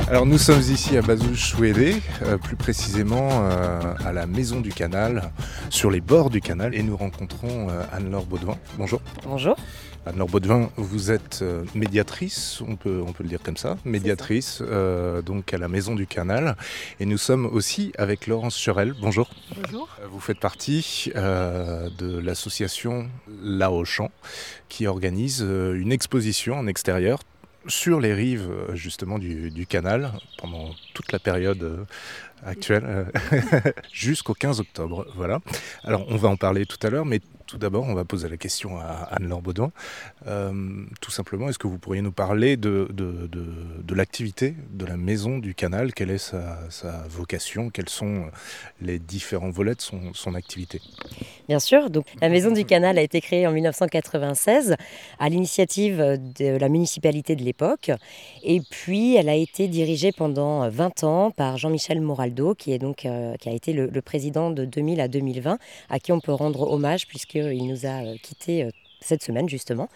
Alors nous sommes ici à Bazouges-Souédé, plus précisément à la Maison du Canal, sur les bords du canal, et nous rencontrons Anne-Laure Baudouin. Bonjour. Bonjour. Anne-Laure Baudouin, vous êtes médiatrice, on peut le dire comme ça, médiatrice donc à la Maison du Canal, et nous sommes aussi avec Laurence Cherel. Bonjour. Bonjour. Vous faites partie de l'association La Auchan qui organise une exposition en extérieur sur les rives justement du canal pendant toute la période actuelle jusqu'au 15 octobre. Voilà. Alors on va en parler tout à l'heure, mais tout d'abord on va poser la question à Anne-Laure Baudouin. Tout simplement, est-ce que vous pourriez nous parler de l'activité de la Maison du Canal? Quelle est sa vocation? Quels sont les différents volets de son activité? Bien sûr, donc la Maison du Canal a été créée en 1996 à l'initiative de la municipalité de l'époque. Et puis elle a été dirigée pendant 20 ans par Jean-Michel Moraldo, qui a été le président de 2000 à 2020, à qui on peut rendre hommage puisqu'il nous a quittés cette semaine justement.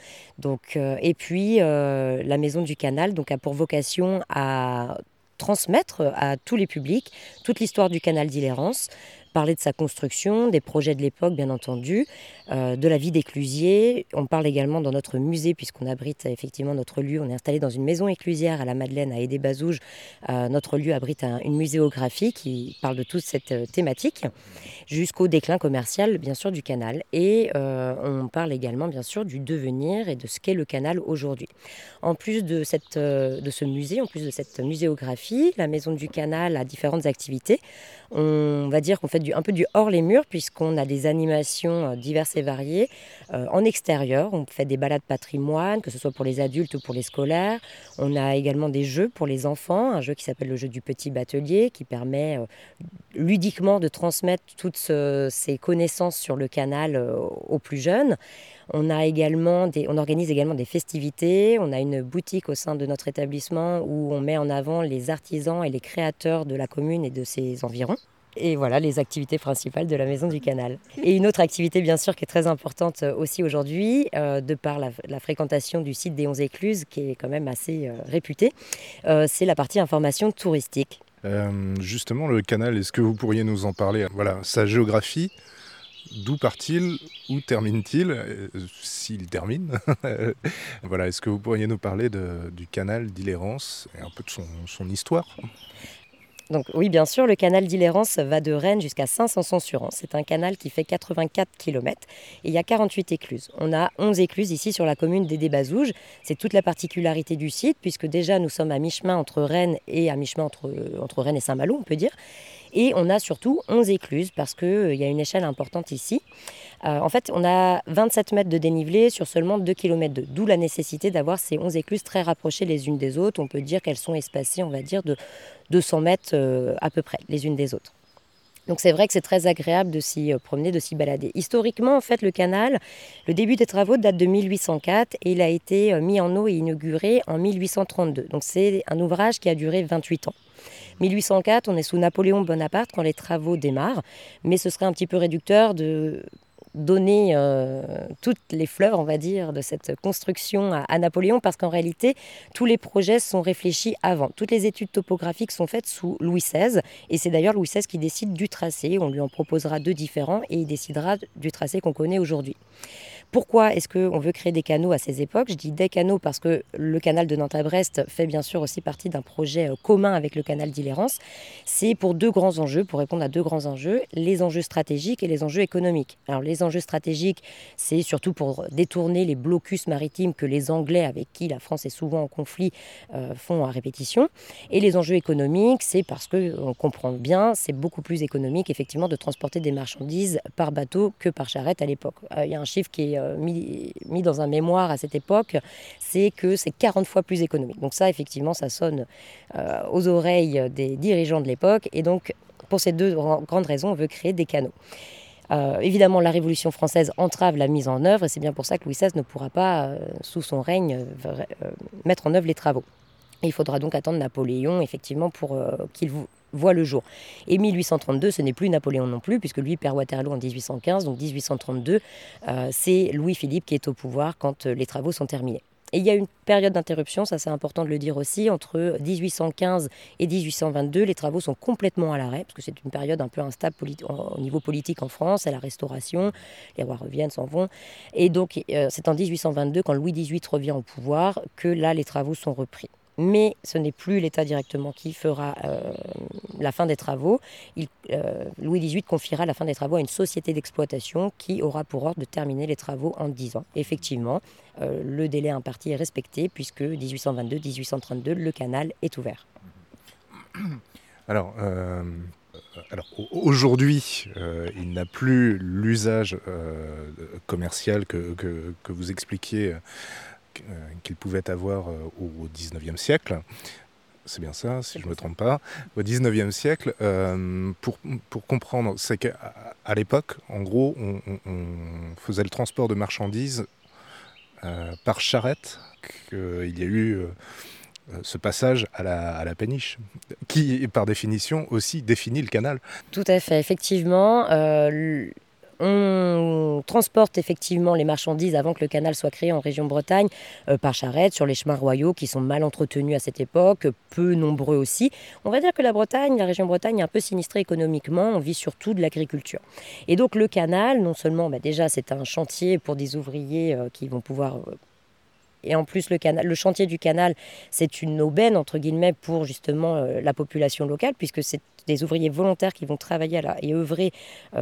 Et puis la Maison du Canal a pour vocation à transmettre à tous les publics toute l'histoire du canal d'Ilérance, parler de sa construction, des projets de l'époque bien entendu, de la vie d'éclusier. On parle également dans notre musée, puisqu'on abrite effectivement notre lieu. On est installé dans une maison éclusière à la Madeleine, à Aidé-Bazouges. Notre lieu abrite une muséographie qui parle de toute cette thématique, jusqu'au déclin commercial bien sûr du canal. Et on parle également bien sûr du devenir et de ce qu'est le canal aujourd'hui. En plus de ce musée, en plus de cette muséographie, la Maison du Canal a différentes activités. On va dire qu'on fait un peu du hors les murs, puisqu'on a des animations diverses et variées en extérieur. On fait des balades patrimoine, que ce soit pour les adultes ou pour les scolaires. On a également des jeux pour les enfants, un jeu qui s'appelle le jeu du petit batelier, qui permet ludiquement de transmettre toutes ces connaissances sur le canal aux plus jeunes. On organise également des festivités. On a une boutique au sein de notre établissement où on met en avant les artisans et les créateurs de la commune et de ses environs. Et voilà les activités principales de la Maison du Canal. Et une autre activité bien sûr qui est très importante aussi aujourd'hui, de par la fréquentation du site des 11 écluses, qui est quand même assez réputé, c'est la partie information touristique. Justement, le canal, est-ce que vous pourriez nous en parler? Voilà, sa géographie. D'où part-il? Où termine-t-il? S'il termine. Voilà, est-ce que vous pourriez nous parler du canal d'Ilérance et un peu de son histoire? Donc oui, bien sûr, le canal d'Ilérance va de Rennes jusqu'à Saint-Sanson-sur-Ance. C'est un canal qui fait 84 km et il y a 48 écluses. On a 11 écluses ici sur la commune d'Aidé-Bazouges. C'est toute la particularité du site, puisque déjà nous sommes à mi-chemin entre Rennes et à mi-chemin entre Rennes et Saint-Malo, on peut dire. Et on a surtout 11 écluses parce qu'il y a une échelle importante ici. En fait, on a 27 mètres de dénivelé sur seulement 2 km d'eau, d'où la nécessité d'avoir ces 11 écluses très rapprochées les unes des autres. On peut dire qu'elles sont espacées, on va dire, de 200 mètres à peu près, les unes des autres. Donc c'est vrai que c'est très agréable de s'y promener, de s'y balader. Historiquement, en fait, le canal, le début des travaux date de 1804 et il a été mis en eau et inauguré en 1832. Donc c'est un ouvrage qui a duré 28 ans. 1804, on est sous Napoléon Bonaparte quand les travaux démarrent, mais ce serait un petit peu réducteur de donner toutes les fleurs, on va dire, de cette construction à Napoléon, parce qu'en réalité, tous les projets sont réfléchis avant. Toutes les études topographiques sont faites sous Louis XVI, et c'est d'ailleurs Louis XVI qui décide du tracé. On lui en proposera 2 différents, et il décidera du tracé qu'on connaît aujourd'hui. Pourquoi est-ce qu'on veut créer des canaux à ces époques? Je dis des canaux parce que le canal de Nantes à Brest fait bien sûr aussi partie d'un projet commun avec le canal d'Ilérance. C'est pour 2 grands enjeux, pour répondre à 2 grands enjeux, les enjeux stratégiques et les enjeux économiques. Alors les enjeux stratégiques, c'est surtout pour détourner les blocus maritimes que les Anglais, avec qui la France est souvent en conflit, font à répétition. Et les enjeux économiques, c'est parce qu'on comprend bien, c'est beaucoup plus économique effectivement de transporter des marchandises par bateau que par charrette à l'époque. Il y a un chiffre qui est mis dans un mémoire à cette époque, c'est que c'est 40 fois plus économique. Donc ça, effectivement, ça sonne aux oreilles des dirigeants de l'époque. Et donc, pour ces 2 grandes raisons, on veut créer des canaux. Évidemment, la Révolution française entrave la mise en œuvre, et c'est bien pour ça que Louis XVI ne pourra pas, sous son règne, mettre en œuvre les travaux. Et il faudra donc attendre Napoléon, effectivement, pour qu'il voit le jour. Et 1832, ce n'est plus Napoléon non plus, puisque lui perd Waterloo en 1815, donc 1832, c'est Louis-Philippe qui est au pouvoir quand les travaux sont terminés. Et il y a une période d'interruption, ça c'est important de le dire aussi, entre 1815 et 1822, les travaux sont complètement à l'arrêt, parce que c'est une période un peu instable au niveau politique en France, à la Restauration, les rois reviennent, s'en vont. Et donc c'est en 1822, quand Louis XVIII revient au pouvoir, que là les travaux sont repris. Mais ce n'est plus l'État directement qui fera la fin des travaux. Louis XVIII confiera la fin des travaux à une société d'exploitation qui aura pour ordre de terminer les travaux en 10 ans. Effectivement, le délai imparti est respecté puisque 1822-1832, le canal est ouvert. Alors, aujourd'hui, il n'a plus l'usage commercial que vous expliquiez qu'il pouvait avoir au XIXe siècle. C'est bien ça, si je ne me trompe pas. Au XIXe siècle, pour comprendre, c'est qu'à l'époque, en gros, on faisait le transport de marchandises par charrette, qu'il y a eu ce passage à la péniche, qui, par définition, aussi définit le canal. Tout à fait, effectivement. On transporte effectivement les marchandises avant que le canal soit créé en région Bretagne par charrette sur les chemins royaux qui sont mal entretenus à cette époque, peu nombreux aussi. On va dire que la région Bretagne est un peu sinistrée économiquement, on vit surtout de l'agriculture. Et donc le canal, non seulement déjà c'est un chantier pour des ouvriers qui vont pouvoir... Et en plus, le chantier du canal, c'est une aubaine, entre guillemets, pour justement la population locale, puisque c'est des ouvriers volontaires qui vont travailler et œuvrer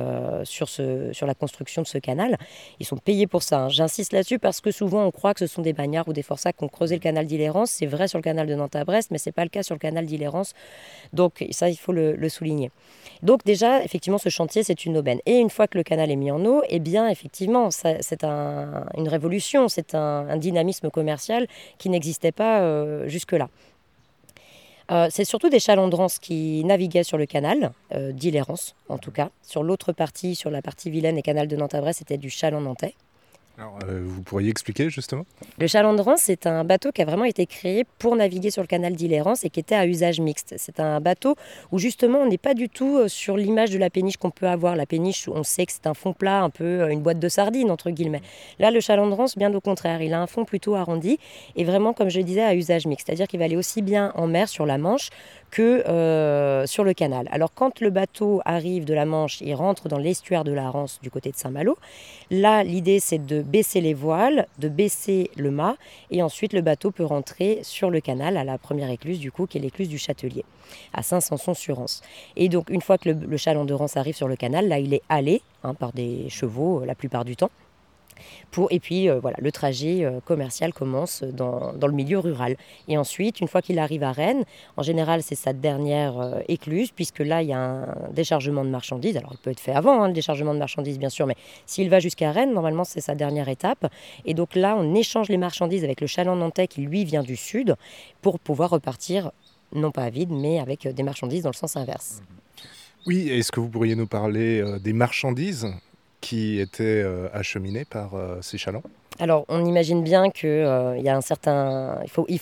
sur la construction de ce canal. Ils sont payés pour ça. J'insiste là-dessus parce que souvent, on croit que ce sont des bagnards ou des forçats qui ont creusé le canal d'Illérance. C'est vrai sur le canal de Nantes à Brest, mais ce n'est pas le cas sur le canal d'Illérance. Donc ça, il faut le souligner. Donc déjà, effectivement, ce chantier, c'est une aubaine. Et une fois que le canal est mis en eau, eh bien, effectivement, c'est une révolution, c'est un dynamisme commercial qui n'existait pas jusque-là. C'est surtout des chalandrans qui naviguaient sur le canal, d'Illérance en tout cas. Sur l'autre partie, sur la partie Vilaine et canal de Nantes à Brest, c'était du chaland nantais. Alors, vous pourriez expliquer justement ? Le chalandran, c'est un bateau qui a vraiment été créé pour naviguer sur le canal d'Illérance et qui était à usage mixte. C'est un bateau où justement on n'est pas du tout sur l'image de la péniche qu'on peut avoir. La péniche, on sait que c'est un fond plat, un peu une boîte de sardines entre guillemets. Là, le chalandran, c'est bien au contraire. Il a un fond plutôt arrondi et vraiment, comme je le disais, à usage mixte. C'est-à-dire qu'il va aller aussi bien en mer sur la Manche que sur le canal. Alors quand le bateau arrive de la Manche, il rentre dans l'estuaire de la Rance du côté de Saint-Malo. Là, l'idée, c'est de baisser les voiles, de baisser le mât, et ensuite le bateau peut rentrer sur le canal à la première écluse du coup, qui est l'écluse du Châtelier, à Saint-Sanson-sur-Rance. Et donc une fois que le chaland de Rance arrive sur le canal, là il est halé par des chevaux la plupart du temps. Et puis voilà, le trajet commercial commence dans le milieu rural. Et ensuite, une fois qu'il arrive à Rennes, en général c'est sa dernière écluse, puisque là il y a un déchargement de marchandises. Alors il peut être fait avant, le déchargement de marchandises bien sûr, mais s'il va jusqu'à Rennes, normalement c'est sa dernière étape. Et donc là on échange les marchandises avec le chaland nantais qui lui vient du sud, pour pouvoir repartir, non pas à vide, mais avec des marchandises dans le sens inverse. Oui, est-ce que vous pourriez nous parler des marchandises qui étaient acheminées par ces chalands ? Alors, on imagine bien qu'il y a un certain...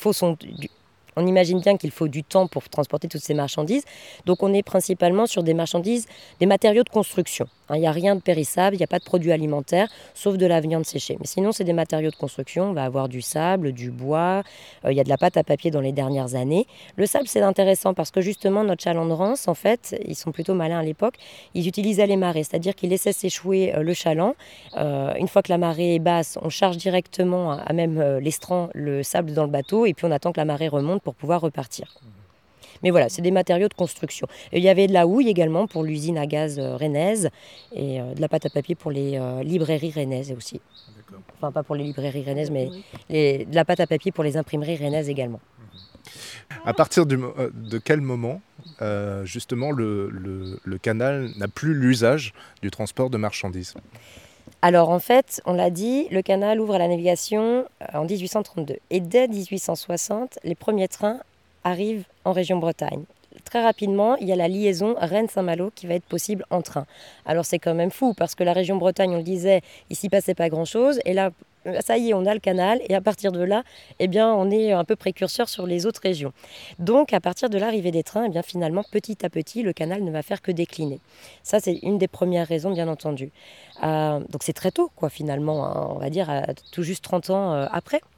On imagine bien qu'il faut du temps pour transporter toutes ces marchandises. Donc on est principalement sur des marchandises, des matériaux de construction. Il n'y a rien de périssable, il n'y a pas de produits alimentaires, sauf de la viande séchée. Mais sinon, c'est des matériaux de construction. On va avoir du sable, du bois, il y a de la pâte à papier dans les dernières années. Le sable, c'est intéressant parce que justement, notre chaland-rance, en fait, ils sont plutôt malins à l'époque, ils utilisaient les marées, c'est-à-dire qu'ils laissaient s'échouer le chaland. Une fois que la marée est basse, on charge directement à même l'estran le sable dans le bateau et puis on attend que la marée remonte pour pouvoir repartir. Mais voilà, c'est des matériaux de construction. Et il y avait de la houille également pour l'usine à gaz rennaise et de la pâte à papier pour les librairies rennaises aussi. D'accord. Enfin, pas pour les librairies rennaises, mais de la pâte à papier pour les imprimeries rennaises également. À partir de quel moment, justement, le canal n'a plus l'usage du transport de marchandises ? Alors en fait, on l'a dit, le canal ouvre à la navigation en 1832. Et dès 1860, les premiers trains arrivent en région Bretagne. Très rapidement, il y a la liaison Rennes-Saint-Malo qui va être possible en train. Alors c'est quand même fou parce que la région Bretagne, on le disait, il s'y passait pas grand-chose. Et là, ça y est, on a le canal. Et à partir de là, eh bien, on est un peu précurseur sur les autres régions. Donc à partir de l'arrivée des trains, eh bien, finalement, petit à petit, le canal ne va faire que décliner. Ça, c'est une des premières raisons, bien entendu. Donc c'est très tôt, quoi, finalement, on va dire, tout juste 30 ans après.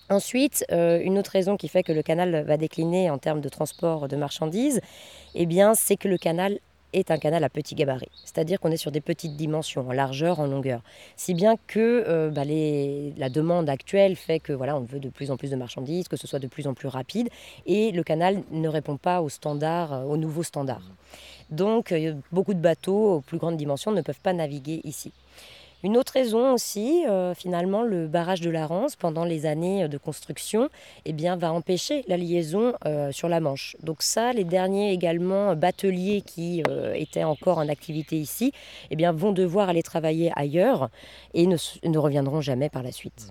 Ensuite, une autre raison qui fait que le canal va décliner en termes de transport de marchandises, eh bien, c'est que le canal est un canal à petit gabarit. C'est-à-dire qu'on est sur des petites dimensions, en largeur, en longueur. Si bien que la demande actuelle fait que voilà, on veut de plus en plus de marchandises, que ce soit de plus en plus rapide, et le canal ne répond pas aux standards, aux nouveaux standards. Donc, beaucoup de bateaux aux plus grandes dimensions ne peuvent pas naviguer ici. Une autre raison aussi, finalement, le barrage de la Rance, pendant les années de construction, eh bien, va empêcher la liaison sur la Manche. Donc ça, les derniers également bateliers qui étaient encore en activité ici, eh bien, vont devoir aller travailler ailleurs et ne reviendront jamais par la suite.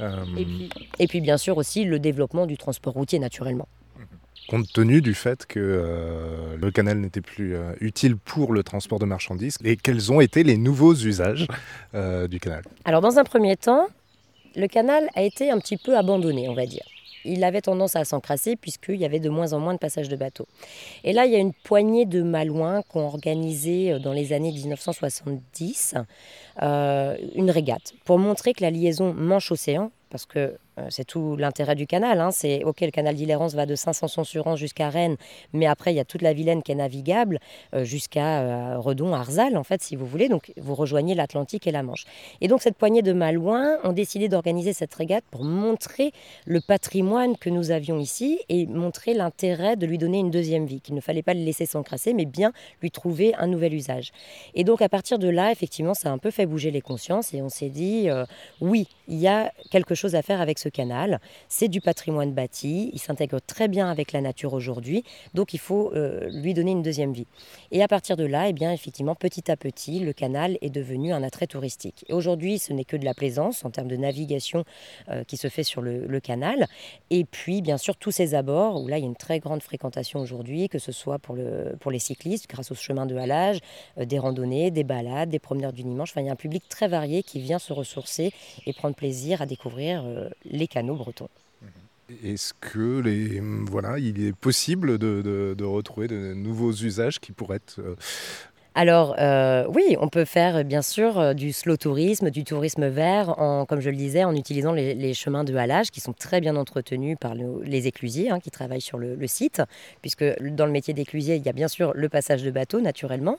Et puis, bien sûr, aussi le développement du transport routier, naturellement. Compte tenu du fait que le canal n'était plus utile pour le transport de marchandises, et quels ont été les nouveaux usages du canal? Alors, dans un premier temps, le canal a été un petit peu abandonné, on va dire. Il avait tendance à s'encrasser puisqu'il y avait de moins en moins de passages de bateaux. Et là, il y a une poignée de Malouins qui ont organisé dans les années 1970 une régate pour montrer que la liaison Manche-Océan, parce que c'est tout l'intérêt du canal, hein, c'est ok, le canal d'Île-et-Rance va de Saint-Sanson-sur-Rance jusqu'à Rennes, mais après il y a toute la Vilaine qui est navigable jusqu'à Redon, Arzal en fait, si vous voulez, donc vous rejoignez l'Atlantique et la Manche. Et donc cette poignée de Malouins ont décidé d'organiser cette régate pour montrer le patrimoine que nous avions ici et montrer l'intérêt de lui donner une deuxième vie, qu'il ne fallait pas le laisser s'encrasser, mais bien lui trouver un nouvel usage. Et donc à partir de là, effectivement, ça a un peu fait bouger les consciences et on s'est dit, oui, il y a quelque chose à faire avec ce canal. C'est du patrimoine bâti, il s'intègre très bien avec la nature aujourd'hui, donc il faut lui donner une deuxième vie. Et à partir de là, eh bien, effectivement, petit à petit, le canal est devenu un attrait touristique. Et aujourd'hui, ce n'est que de la plaisance en termes de navigation qui se fait sur le canal. Et puis, bien sûr, tous ces abords, où là, il y a une très grande fréquentation aujourd'hui, que ce soit pour les cyclistes, grâce au chemin de halage, des randonnées, des balades, des promeneurs du dimanche. Enfin, il y a un public très varié qui vient se ressourcer et prendre plaisir à découvrir les canaux bretons. Est-ce que il est possible de retrouver de nouveaux usages qui pourraient être... Alors oui, on peut faire bien sûr du slow tourisme, du tourisme vert, comme je le disais, en utilisant les chemins de halage qui sont très bien entretenus par les éclusiers qui travaillent sur le site, puisque dans le métier d'éclusier, il y a bien sûr le passage de bateau naturellement,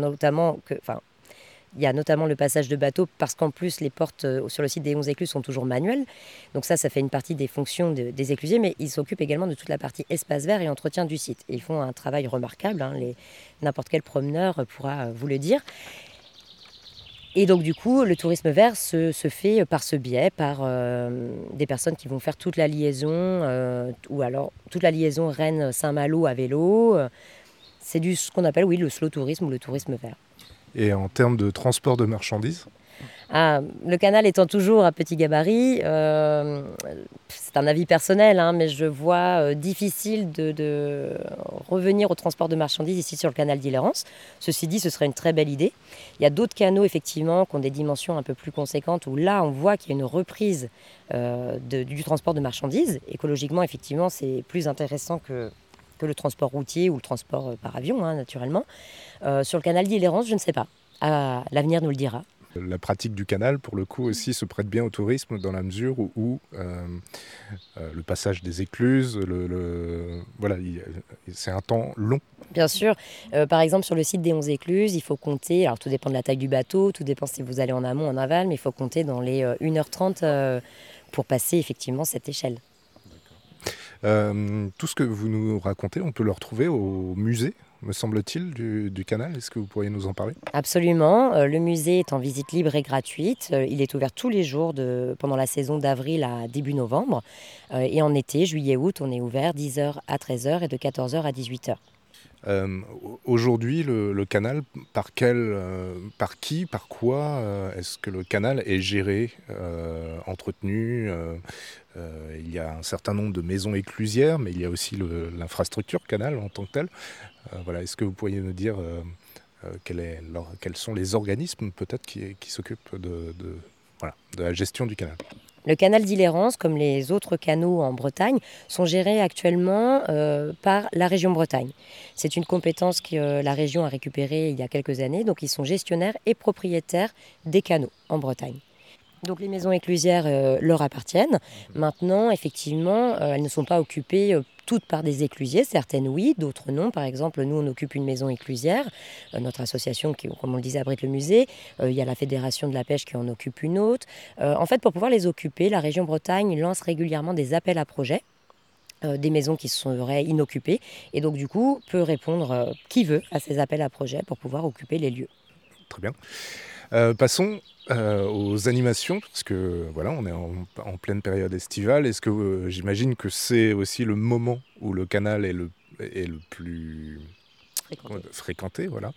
il y a notamment le passage de bateau parce qu'en plus, les portes sur le site des 11 écluses sont toujours manuelles. Donc ça fait une partie des fonctions des éclusiers, mais ils s'occupent également de toute la partie espace vert et entretien du site. Et ils font un travail remarquable, n'importe quel promeneur pourra vous le dire. Et donc du coup, le tourisme vert se fait par ce biais, par des personnes qui vont faire toute la liaison, ou alors toute la liaison Rennes-Saint-Malo à vélo. C'est ce qu'on appelle le slow tourisme ou le tourisme vert. Et en termes de transport de marchandises? Le canal étant toujours à petit gabarit, c'est un avis personnel, mais je vois difficile de revenir au transport de marchandises ici sur le canal d'Île-et-Rance. Ceci dit, ce serait une très belle idée. Il y a d'autres canaux effectivement qui ont des dimensions un peu plus conséquentes où là on voit qu'il y a une reprise du transport de marchandises. Écologiquement, effectivement, c'est plus intéressant que le transport routier ou le transport par avion, naturellement. Sur le canal d'Île-et-Rance, je ne sais pas. L'avenir nous le dira. La pratique du canal, pour le coup, aussi se prête bien au tourisme dans la mesure où le passage des écluses, c'est un temps long. Bien sûr. Par exemple, sur le site des 11 écluses, il faut compter, alors tout dépend de la taille du bateau, tout dépend si vous allez en amont, en aval, mais il faut compter dans les 1h30 pour passer effectivement cette échelle. Tout ce que vous nous racontez, on peut le retrouver au musée, me semble-t-il, du canal. Est-ce que vous pourriez nous en parler? Absolument. Le musée est en visite libre et gratuite. Il est ouvert tous les jours pendant la saison d'avril à début novembre. Et en été, juillet-août, on est ouvert 10h à 13h et de 14h à 18h. Aujourd'hui, le canal, par qui, par quoi est-ce que le canal est géré, entretenu? Il y a un certain nombre de maisons éclusières, mais il y a aussi l'infrastructure canal en tant que telle. Est-ce que vous pourriez nous dire quels sont les organismes peut-être qui s'occupent de la gestion du canal? Le canal d'Île-et-Rance, comme les autres canaux en Bretagne, sont gérés actuellement par la région Bretagne. C'est une compétence que la région a récupérée il y a quelques années, donc ils sont gestionnaires et propriétaires des canaux en Bretagne. Donc les maisons éclusières leur appartiennent. Maintenant, effectivement, elles ne sont pas occupées toutes par des éclusiers. Certaines oui, d'autres non. Par exemple, nous, on occupe une maison éclusière. Notre association, qui, comme on le disait, abrite le musée. Il y a la Fédération de la pêche qui en occupe une autre. En fait, pour pouvoir les occuper, la région Bretagne lance régulièrement des appels à projets. Des maisons qui seraient inoccupées. Et donc, du coup, peut répondre qui veut à ces appels à projets pour pouvoir occuper les lieux. Très bien. Passons aux animations, parce que voilà, on est en pleine période estivale. Est-ce que j'imagine que c'est aussi le moment où le canal est le plus fréquenté, voilà.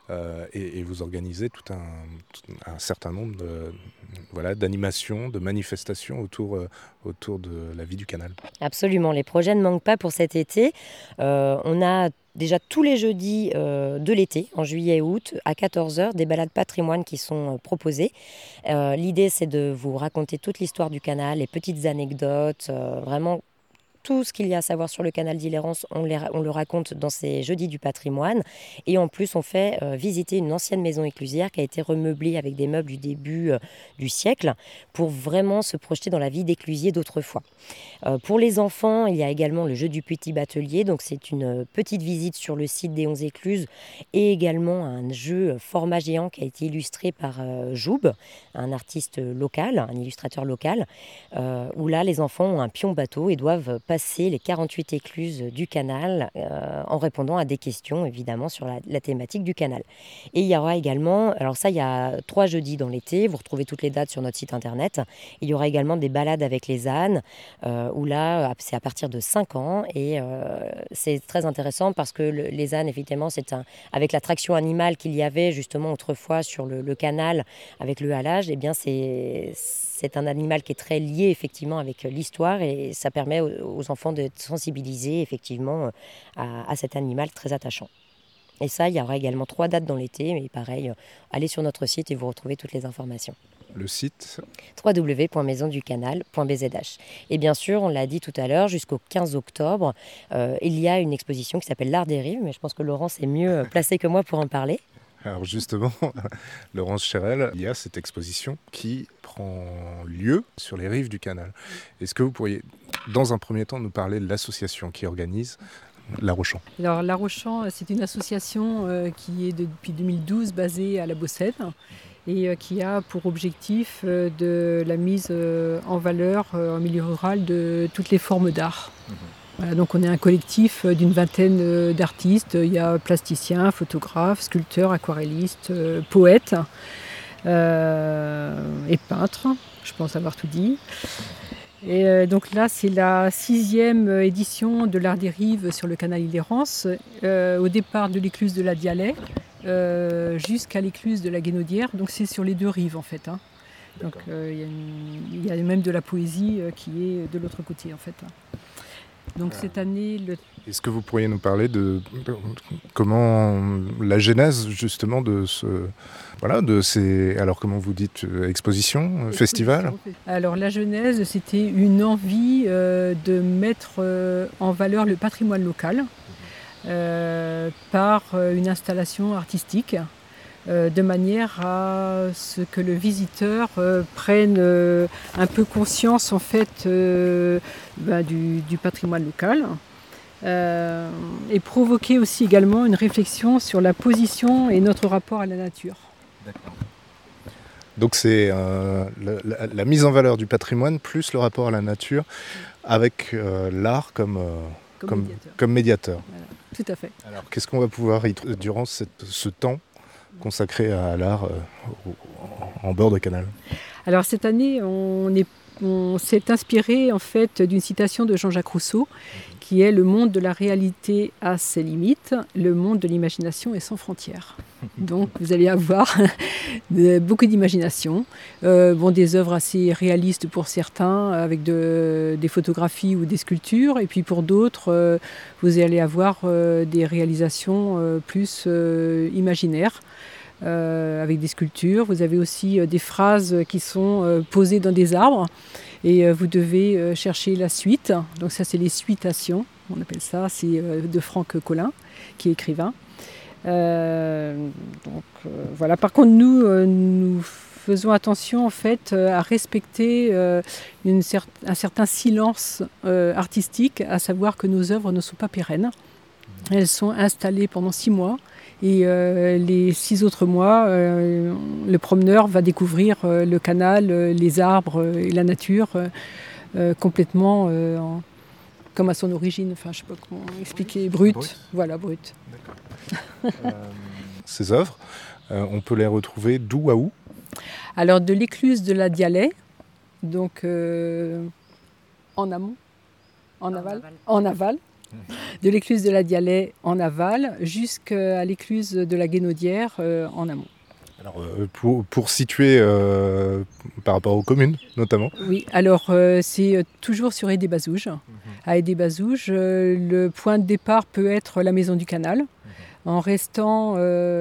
Et vous organisez tout un certain nombre d'animations, de manifestations autour de la vie du canal. Absolument, les projets ne manquent pas pour cet été. On a déjà tous les jeudis de l'été, en juillet et août, à 14h, des balades patrimoine qui sont proposées. L'idée, c'est de vous raconter toute l'histoire du canal, les petites anecdotes, vraiment tout ce qu'il y a à savoir sur le canal d'Île-et-Rance, on le raconte dans ces jeudis du patrimoine. Et en plus, on fait visiter une ancienne maison éclusière qui a été remeublée avec des meubles du début du siècle pour vraiment se projeter dans la vie d'éclusier d'autrefois. Pour les enfants, il y a également le jeu du petit batelier. Donc c'est une petite visite sur le site des 11 écluses et également un jeu format géant qui a été illustré par Joub, un artiste local, un illustrateur local, où là, les enfants ont un pion bateau et doivent passer les 48 écluses du canal en répondant à des questions évidemment sur la thématique du canal. Et il y aura également, alors ça il y a 3 jeudis dans l'été, vous retrouvez toutes les dates sur notre site internet. Il y aura également des balades avec les ânes où là c'est à partir de 5 ans et c'est très intéressant parce que les ânes effectivement avec l'attraction animale qu'il y avait justement autrefois sur le canal avec le halage, eh bien c'est un animal qui est très lié effectivement avec l'histoire et ça permet aux enfants d'être sensibilisés effectivement à cet animal très attachant. Et ça, il y aura également 3 dates dans l'été, mais pareil, allez sur notre site et vous retrouvez toutes les informations. Le site www.maisonducanal.bzh. Et bien sûr, on l'a dit tout à l'heure, jusqu'au 15 octobre, il y a une exposition qui s'appelle L'Art des Rives, mais je pense que Laurence est mieux placée que moi pour en parler. Alors justement, Laurence Chérel, il y a cette exposition qui prend lieu sur les rives du canal. Est-ce que vous pourriez, dans un premier temps, nous parler de l'association qui organise La Rochon? Alors La Rochon, c'est une association qui est depuis 2012 basée à La Bossette et qui a pour objectif de la mise en valeur en milieu rural de toutes les formes d'art. Voilà, donc on est un collectif d'une vingtaine d'artistes. Il y a plasticiens, photographes, sculpteurs, aquarellistes, poètes et peintres. Je pense avoir tout dit. Et donc là, c'est la 6e édition de l'Art des Rives sur le canal Île-et-Rance, au départ de l'écluse de la Dialet jusqu'à l'écluse de la Guénaudière. Donc c'est sur les 2 rives en fait. Donc il y a même de la poésie qui est de l'autre côté en fait. Donc cette année... Est-ce que vous pourriez nous parler de comment la genèse justement de ces, alors comment vous dites, exposition, festival? Alors la genèse, c'était une envie de mettre en valeur le patrimoine local par une installation artistique de manière à ce que le visiteur prenne un peu conscience en fait du patrimoine local et provoquer aussi également une réflexion sur la position et notre rapport à la nature. D'accord. Donc c'est la mise en valeur du patrimoine plus le rapport à la nature avec l'art comme médiateur. Voilà, tout à fait. Alors qu'est-ce qu'on va pouvoir y trouver durant ce temps consacré à l'art en bord de canal? Alors cette année, on s'est inspiré en fait d'une citation de Jean-Jacques Rousseau qui est « Le monde de la réalité a ses limites, le monde de l'imagination est sans frontières ». Donc vous allez avoir beaucoup d'imagination, des œuvres assez réalistes pour certains avec des photographies ou des sculptures, et puis pour d'autres vous allez avoir des réalisations plus imaginaires. Avec des sculptures. Vous avez aussi des phrases qui sont posées dans des arbres et vous devez chercher la suite. Donc ça, c'est les suitations, on appelle ça. C'est de Franck Collin, qui est écrivain. Voilà. Par contre, nous faisons attention en fait à respecter un certain silence artistique, à savoir que nos œuvres ne sont pas pérennes. Elles sont installées pendant 6 mois et les 6 autres mois, le promeneur va découvrir le canal, les arbres et la nature complètement comme à son origine, enfin je ne sais pas comment expliquer, brut. Voilà, brut. Ces œuvres, on peut les retrouver d'où à où? Alors de l'écluse de la Dialet, donc en amont, en aval. De l'écluse de la Dialet en aval jusqu'à l'écluse de la Guénaudière en amont. Alors, pour situer par rapport aux communes, notamment. Oui, alors c'est toujours sur Aydé-Bazouges. À Aydé-Bazouges, le point de départ peut être la maison du canal. En ayant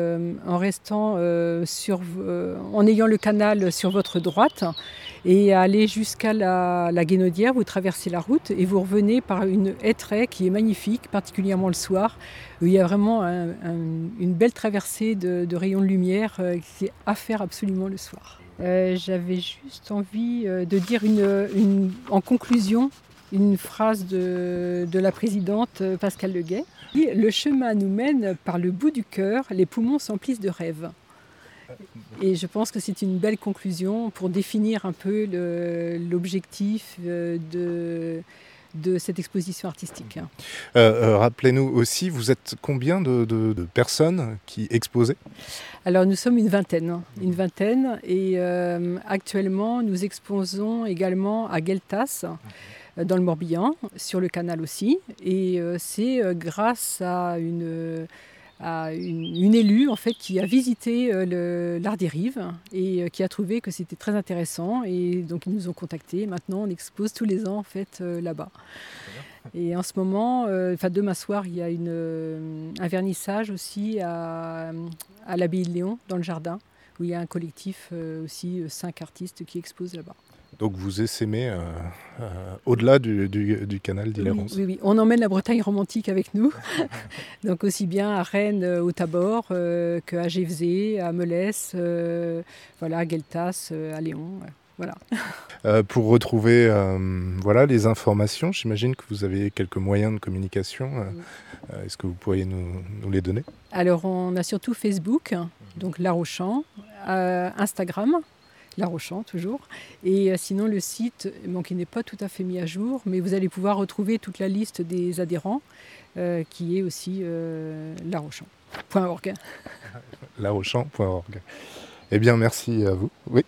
le canal sur votre droite et aller jusqu'à la Guénaudière, vous traversez la route et vous revenez par une hêtraie qui est magnifique, particulièrement le soir, où il y a vraiment une belle traversée de rayons de lumière qui est à faire absolument le soir. J'avais juste envie de dire en conclusion une phrase de la présidente Pascale Leguet. Le chemin nous mène par le bout du cœur, les poumons s'emplissent de rêves. Et je pense que c'est une belle conclusion pour définir un peu l'objectif de cette exposition artistique. Rappelez-nous aussi, vous êtes combien de personnes qui exposaient? Alors nous sommes une vingtaine et actuellement nous exposons également à Gueltas, dans le Morbihan, sur le canal aussi. Et c'est grâce à une élue en fait, qui a visité l'Art des Rives et qui a trouvé que c'était très intéressant. Et donc ils nous ont contactés. Maintenant, on expose tous les ans en fait, là-bas. Et en ce moment, demain soir, il y a un vernissage aussi à l'Abbaye de Léon, dans le jardin, où il y a un collectif aussi, 5 artistes qui exposent là-bas. Donc vous essaimez au-delà du canal d'Ileronce. Oui, on emmène la Bretagne romantique avec nous. Donc aussi bien à Rennes, au Tabor, qu'à Gévesé, à Melès, à Gueltas, à Léon. Voilà. Pour retrouver les informations, j'imagine que vous avez quelques moyens de communication. Est-ce que vous pourriez nous les donner? Alors on a surtout Facebook, donc La Rochant, Instagram, La Rochant toujours, et sinon le site qui n'est pas tout à fait mis à jour, mais vous allez pouvoir retrouver toute la liste des adhérents qui est aussi larochant.org. larochant.org. Eh bien merci à vous. Oui.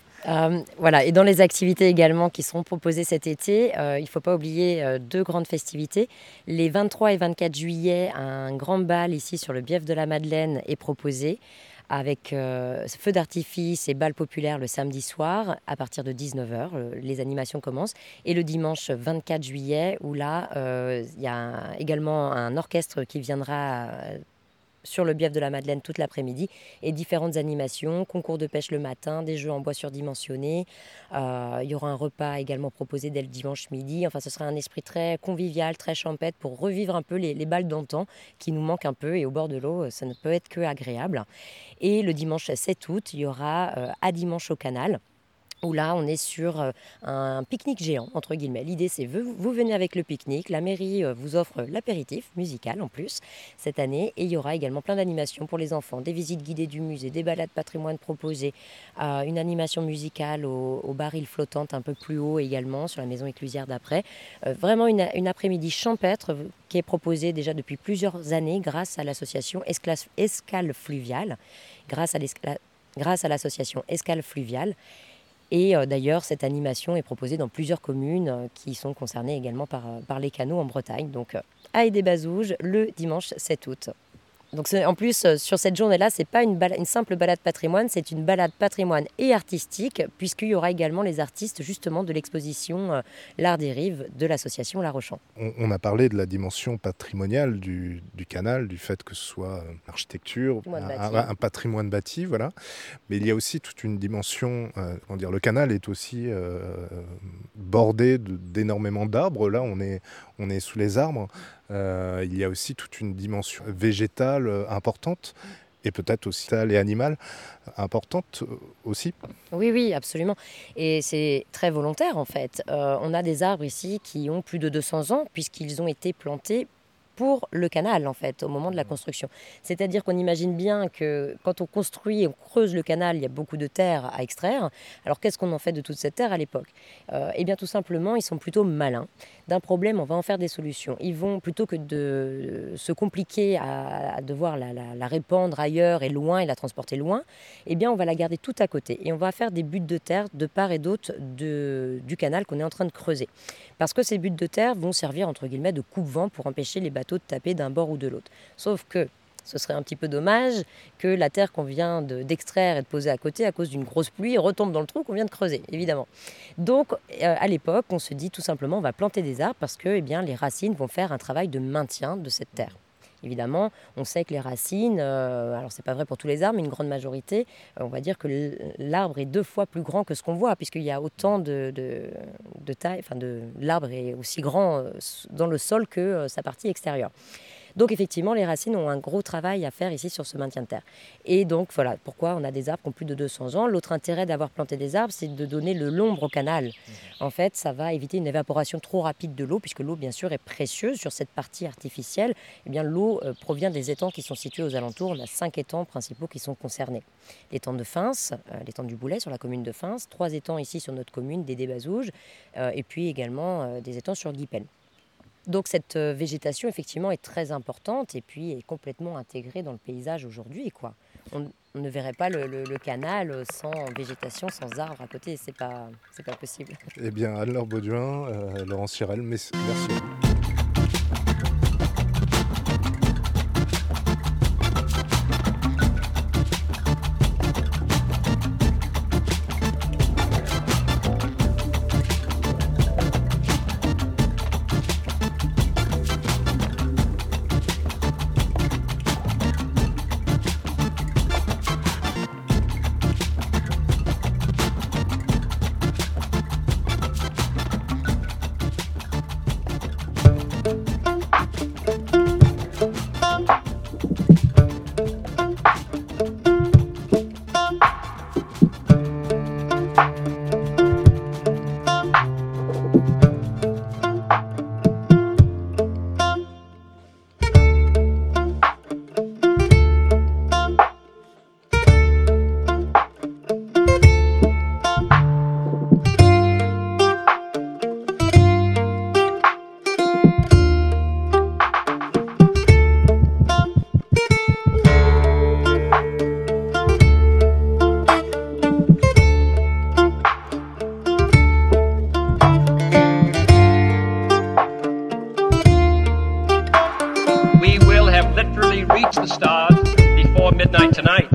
Et dans les activités également qui seront proposées cet été, il ne faut pas oublier 2 grandes festivités. Les 23 et 24 juillet, un grand bal ici sur le Bief de la Madeleine est proposé avec feux d'artifice et bal populaire le samedi soir à partir de 19h. Les animations commencent. Et le dimanche 24 juillet, où là, il y a également un orchestre qui viendra sur le Bief de la Madeleine toute l'après-midi et différentes animations, concours de pêche le matin, des jeux en bois surdimensionnés. Il y aura un repas également proposé dès le dimanche midi. Enfin, ce sera un esprit très convivial, très champêtre pour revivre un peu les bals d'antan qui nous manquent un peu. Et au bord de l'eau, ça ne peut être que agréable. Et le dimanche 7 août, il y aura à Dimanche au Canal, où là, on est sur un pique-nique géant, entre guillemets. L'idée, c'est vous venez avec le pique-nique. La mairie vous offre l'apéritif musical en plus cette année. Et il y aura également plein d'animations pour les enfants. Des visites guidées du musée, des balades patrimoine proposées, une animation musicale au baril flottante un peu plus haut également, sur la maison éclusière d'après. Vraiment une après-midi champêtre qui est proposée déjà depuis plusieurs années grâce à l'association Escale Fluviale. Grâce à l'association Escale Fluviale. Et d'ailleurs, cette animation est proposée dans plusieurs communes qui sont concernées également par les canaux en Bretagne. Donc, à Aydé-Bazouges, le dimanche 7 août. Donc, en plus, sur cette journée-là, ce n'est pas une simple balade patrimoine, c'est une balade patrimoine et artistique, puisqu'il y aura également les artistes justement de l'exposition L'Art des Rives de l'association La Rochant. On a parlé de la dimension patrimoniale du canal, du fait que ce soit l'architecture, un patrimoine bâti, voilà. Mais il y a aussi toute une dimension, le canal est aussi bordé d'énormément d'arbres. Là, on est sous les arbres. Il y a aussi toute une dimension végétale importante. et peut-être aussi les animales importantes aussi. Oui, absolument. Et c'est très volontaire en fait. On a des arbres ici qui ont plus de 200 ans puisqu'ils ont été plantés pour le canal en fait au moment de la construction. C'est-à-dire qu'on imagine bien que quand on construit et on creuse le canal, il y a beaucoup de terre à extraire. Alors qu'est-ce qu'on en fait de toute cette terre à l'époque ? Eh bien tout simplement, ils sont plutôt malins. D'un problème, on va en faire des solutions. Ils vont, plutôt que de se compliquer à devoir la répandre ailleurs et loin et la transporter loin, eh bien on va la garder tout à côté et on va faire des buttes de terre de part et d'autre du canal qu'on est en train de creuser. Parce que ces buttes de terre vont servir entre guillemets de coupe-vent pour empêcher les bateaux de taper d'un bord ou de l'autre. Sauf que ce serait un petit peu dommage que la terre qu'on vient d'extraire et de poser à côté à cause d'une grosse pluie retombe dans le trou qu'on vient de creuser, évidemment. Donc, à l'époque, on se dit tout simplement on va planter des arbres parce que les racines vont faire un travail de maintien de cette terre. Évidemment, on sait que les racines, alors c'est pas vrai pour tous les arbres, mais une grande majorité, on va dire que l'arbre est 2 fois plus grand que ce qu'on voit, puisqu'il y a autant de taille, l'arbre est aussi grand dans le sol que sa partie extérieure. Donc effectivement, les racines ont un gros travail à faire ici sur ce maintien de terre. Et donc voilà pourquoi on a des arbres qui ont plus de 200 ans. L'autre intérêt d'avoir planté des arbres, c'est de donner de l'ombre au canal. En fait, ça va éviter une évaporation trop rapide de l'eau, puisque l'eau, bien sûr, est précieuse sur cette partie artificielle. Eh bien, l'eau provient des étangs qui sont situés aux alentours. On a 5 étangs principaux qui sont concernés. L'étang de Fins, l'étang du Boulet sur la commune de Fins, 3 étangs ici sur notre commune, des Bazouges, et puis également des étangs sur Guipel. Donc cette végétation, effectivement, est très importante et puis est complètement intégrée dans le paysage aujourd'hui, quoi. On ne verrait pas le canal sans végétation, sans arbres à côté, c'est pas possible. Eh bien, Anne-Laure Bauduin, Laurence Chirel, merci à vous. Reach the stars before midnight tonight.